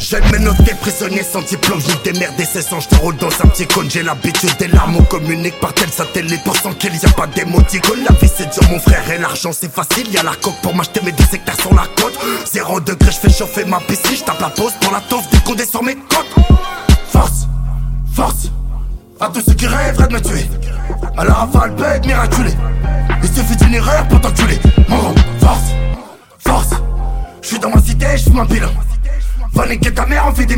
Jeune menotté, prisonnier sans diplôme, j'ai démerdé 16 ans, je te roule dans un petit cône. J'ai l'habitude des larmes, on communique par tel satellite pour sans qu'il y a pas d'émoticône. La vie c'est dur mon frère et l'argent c'est facile. Y'a la coque pour m'acheter mes 10 hectares sur la côte. 0 degré, je fais chauffer ma piscine, je tape la pause pour la toffe des condés sur mes côtes. Force, force, à tous ceux qui rêveraient de me tuer. À la rafale, bête miraculée. Il suffit d'une erreur pour t'enculer. Mon gros, force, force. J'suis dans ma cité, j'fume un bilan. Va niquer ta mère, on fait des